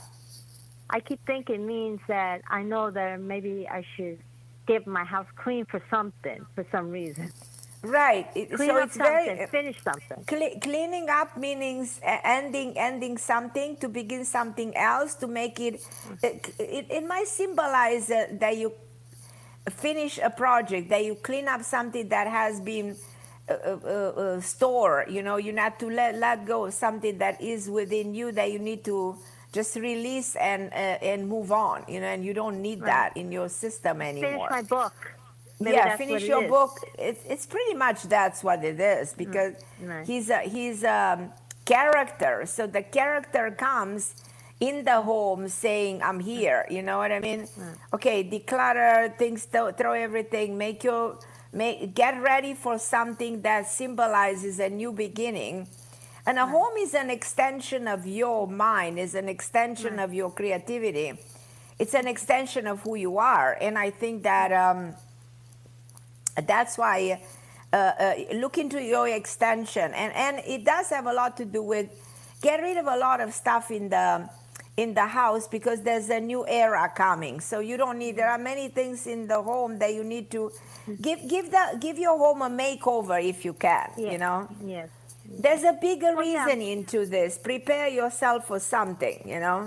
I keep thinking it means that I know that maybe I should get my house clean for something, for some reason. Right. It, Clean so up it's something, very finish something. Cle- cleaning up means ending, ending something to begin something else, to make it. It, it, it might symbolize uh, that you finish a project, that you clean up something that has been uh, uh, uh, stored. You know, you have to let let go of something that is within you that you need to just release and uh, and move on. You know, and you don't need Right. that in your system anymore. Finish my book. Maybe yeah, that's finish what it your is. book. It's it's pretty much that's what it is, because Right. he's a he's a character. So the character comes in the home saying, "I'm here." You know what I mean? Okay, declutter things, throw, throw everything, make your make get ready for something that symbolizes a new beginning. And a home is an extension of your mind, is an extension of your creativity. It's an extension of who you are, and I think that. Um, That's why uh, uh, look into your extension, and, and it does have a lot to do with get rid of a lot of stuff in the in the house, because there's a new era coming. So you don't need. There are many things in the home that you need to give give the give your home a makeover if you can. Yes. You know. Yes. There's a bigger Oh, yeah. reason into this. Prepare yourself for something. You know.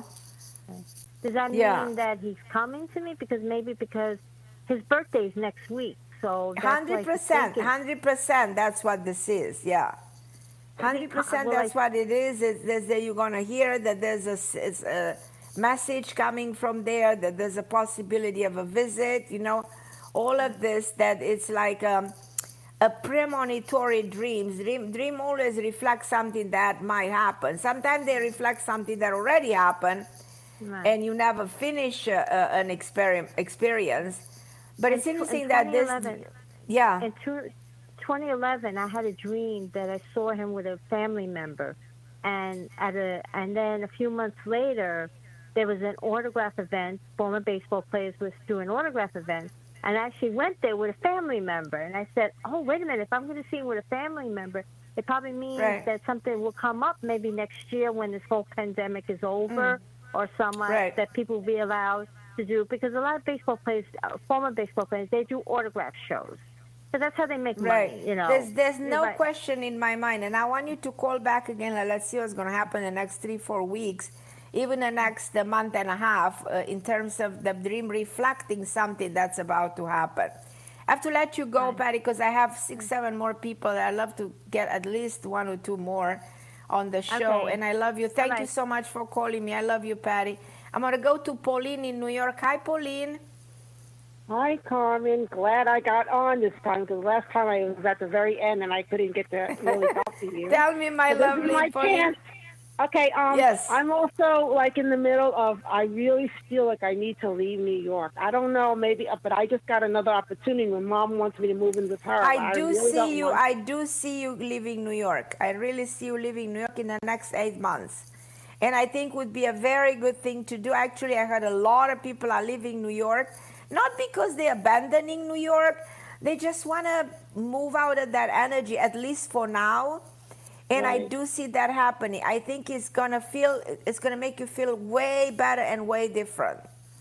Does that Yeah. mean that he's coming to me? Because maybe because his birthday is next week. So that's why Hundred he's percent, thinking- hundred percent. That's what this is. Yeah, hundred percent. Well, That's I- what it is. Is is that you're gonna hear that there's a, s- is a message coming from there. That there's a possibility of a visit. You know, all of this. That it's like um, a premonitory dreams. Dream dream always reflects something that might happen. Sometimes they reflect something that already happened, Right. and you never finish uh, uh, an exper- experience. But it's In tw- interesting in that this, twenty eleven yeah. In two- twenty eleven, I had a dream that I saw him with a family member, and at a and then a few months later, there was an autograph event. Former baseball players was doing autograph events, and I actually went there with a family member. And I said, "Oh, wait a minute! If I'm going to see him with a family member, it probably means Right. that something will come up maybe next year when this whole pandemic is over, or some uh, Right. that people will be allowed to do, because a lot of baseball players, uh, former baseball players, they do autograph shows. So that's how they make Right. money, you know. There's there's no Right. question in my mind, and I want you to call back again. And let's see what's going to happen in the next three, four weeks, even the next uh, month and a half, uh, in terms of the dream reflecting something that's about to happen. I have to let you go, Patty, because I have six, seven more people. I'd love to get at least one or two more on the show, Okay. and I love you. Thank All you right. so much for calling me. I love you, Patty. I'm going to go to Pauline in New York. Hi, Pauline. Hi, Carmen. Glad I got on this time, because last time I was at the very end and I couldn't get to really talk to you. Tell me, my So this is lovely my Pauline. chance. Okay, um, Yes. I'm also like in the middle of, I really feel like I need to leave New York. I don't know, maybe, uh, but I just got another opportunity when Mom wants me to move in with her. I do really don't see you. want- I do see you leaving New York. I really see you leaving New York in the next eight months, and I think would be a very good thing to do. Actually, I heard a lot of people are leaving New York, not because they're abandoning New York. They just want to move out of that energy, at least for now. And I Right. do see that happening. I think it's gonna feel. It's gonna make you feel way better and way different.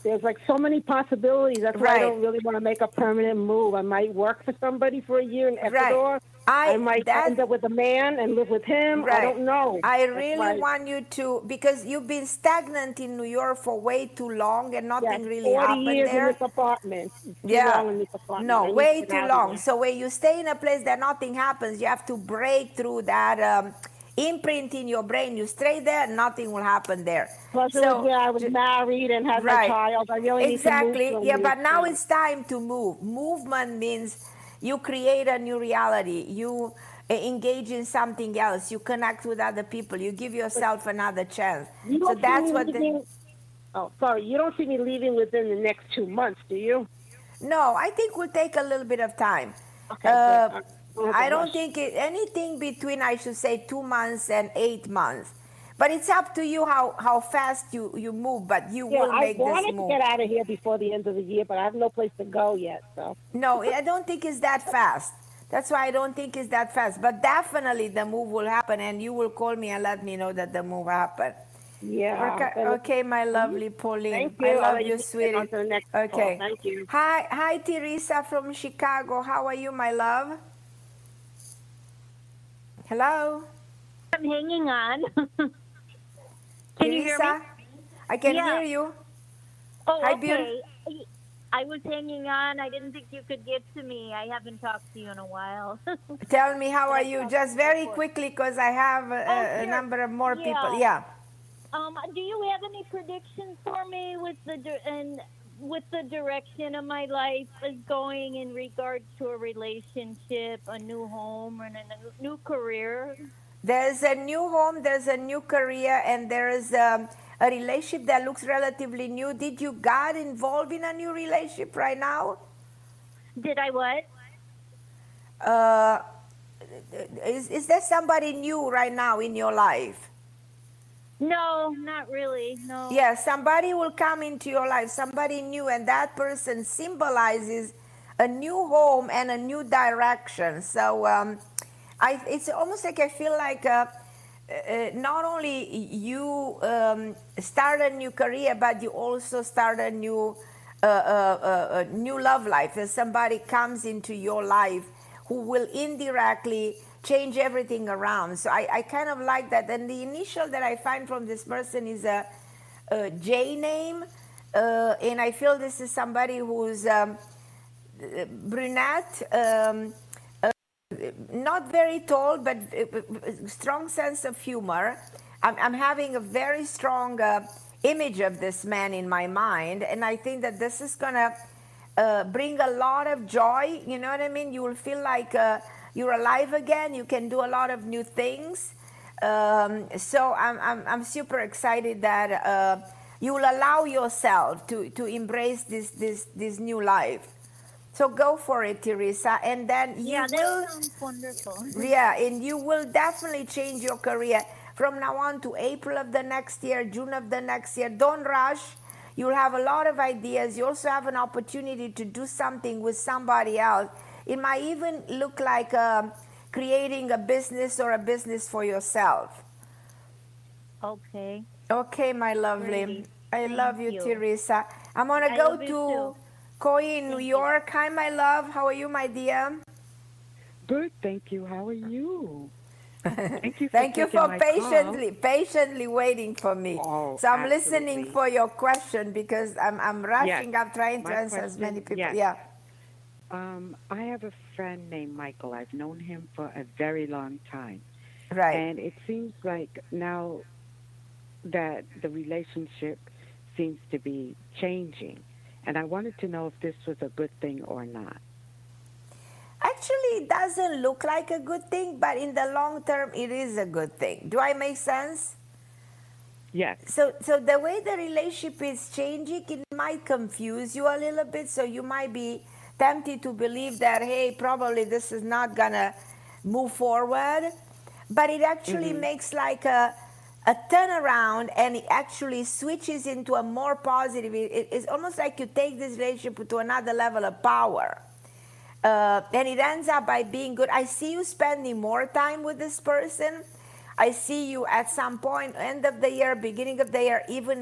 there's like so many possibilities. That's why Right. I don't really want to make a permanent move. I might work for somebody for a year in Ecuador. Right. I, I might that- end up with a man and live with him. Right. I don't know. I That's really why- want you to, because you've been stagnant in New York for way too long and nothing Yes, really forty happened years there. in this apartment. It's too Yeah. long in this apartment. I No, need way to get too out of long. here. So when you stay in a place that nothing happens, you have to break through that um, imprint in your brain. You stay there, nothing will happen there. Plus, it So- was where I was married and had my Right. child. I really exactly. need to move. to a Yeah, new but now place. it's time to move. Movement means you create a new reality. You uh, engage in something else. You connect with other people. You give yourself another chance. You So don't see that's me what. The, leaving- oh, sorry. You don't see me leaving within the next two months, do you? no, I think we'll take a little bit of time. Okay, Uh, good. Uh, I don't rush. think it, anything between, I should say, two months and eight months. But it's up to you how, how fast you, you move, but you Yeah, will I make this wanted to move. get out of here before the end of the year, but I have no place to go yet. So No, I don't think it's that fast. That's why I don't think it's that fast. But definitely the move will happen, and you will call me and let me know that the move happened. yeah. Okay, then- okay, my lovely Pauline. Thank you. I I'll love let you, you get sweetie. on to the next call. Okay. Thank you. Hi, hi, Teresa from Chicago. How are you, my love? Hello, I'm hanging on. Can you hear me? Teresa? I can Yeah. hear you. Oh, Hi, okay. beautiful. I was hanging on. I didn't think you could get to me. I haven't talked to you in a while. Tell me, how are you? That's Just very before. quickly, because I have a, Oh, a sure. number of more Yeah. people. Yeah. Um, do you have any predictions for me with the di- and with the direction of my life is going in regards to a relationship, a new home, and a new career? There's a new home, there's a new career, and there is um, a relationship that looks relatively new. Did you got involved in a new relationship right now? Did I what? Uh, is, is there somebody new right now in your life? No, not really. No. Yeah, somebody will come into your life, somebody new, and that person symbolizes a new home and a new direction. So um, I, it's almost like I feel like uh, uh, not only you um, start a new career, but you also start a new, uh, uh, uh, a new love life. As somebody comes into your life who will indirectly change everything around. So I, I kind of like that. And the initial that I find from this person is a, a J name. Uh, and I feel this is somebody who's um, brunette, um, uh, not very tall, but uh, strong sense of humor. I'm, I'm having a very strong uh, image of this man in my mind. And I think that this is going to uh, bring a lot of joy. You know what I mean? You will feel like uh, you're alive again. You can do a lot of new things. Um, so I'm, I'm, I'm super excited that uh, you will allow yourself to, to embrace this, this, this new life. So go for it, Teresa. And then you Yeah, that will, sounds wonderful. yeah, and you will definitely change your career from now on to April of the next year, June of the next year. Don't rush. You'll have a lot of ideas. You also have an opportunity to do something with somebody else. It might even look like um, creating a business or a business for yourself. Okay. Okay, my lovely. Great. I Thank love you, you. Teresa. I'm going to I go love you to too. Coy in New York. Hi, my love. How are you, my dear? Good, thank you. How are you? Thank you for, Thank you taking for my patiently, patiently waiting for me. Oh, so I'm absolutely. listening for your question because I'm, I'm rushing up trying to My answer as many question- people. yes. Yeah. Um, I have a friend named Michael. I've known him for a very long time. Right. And it seems like now that the relationship seems to be changing. And I wanted to know if this was a good thing or not. Actually, it doesn't look like a good thing, but in the long term, it is a good thing. Do I make sense? Yes. So, so the way the relationship is changing, it might confuse you a little bit. So you might be tempted to believe that, hey, probably this is not gonna move forward. But it actually Mm-hmm. makes like a a turnaround, and it actually switches into a more positive. It, it's almost like you take this relationship to another level of power. Uh, and it ends up by being good. I see you spending more time with this person. I see you at some point, end of the year, beginning of the year, even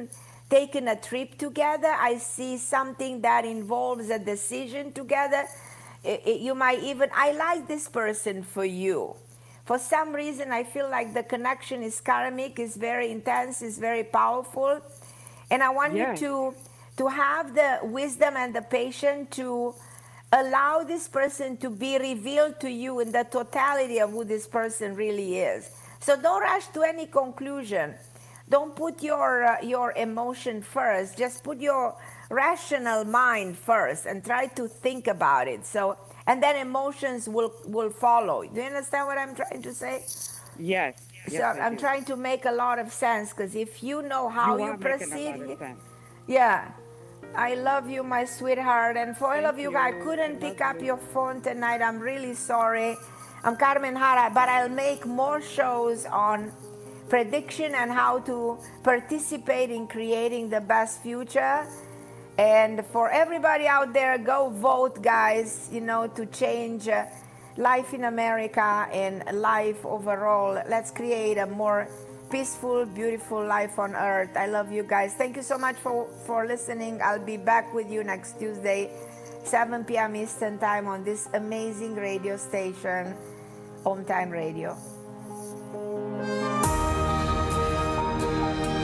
taken a trip together. I see something that involves a decision together. It, it, you might even, I like this person for you. For some reason, I feel like the connection is karmic, is very intense, is very powerful. And I want Yes. you to, to have the wisdom and the patience to allow this person to be revealed to you in the totality of who this person really is. So don't rush to any conclusion. Don't put your uh, your emotion first. Just put your rational mind first and try to think about it. So, and then emotions will will follow. Do you understand what I'm trying to say? Yes. So yes, I I'm do. trying to make a lot of sense, because if you know how You you, are making a lot proceed, of sense. yeah. I love you, my sweetheart. And for all of you guys, I you. couldn't I pick love up you. your phone tonight. I'm really sorry. I'm Carmen Hara, but I'll make more shows on prediction and how to participate in creating the best future. And for everybody out there, go vote, guys, you know, to change uh, life in America and life overall. Let's create a more peaceful, beautiful life on earth. I love you guys. Thank you so much for, for listening. I'll be back with you next Tuesday, seven p.m. Eastern Time on this amazing radio station, Home Time Radio.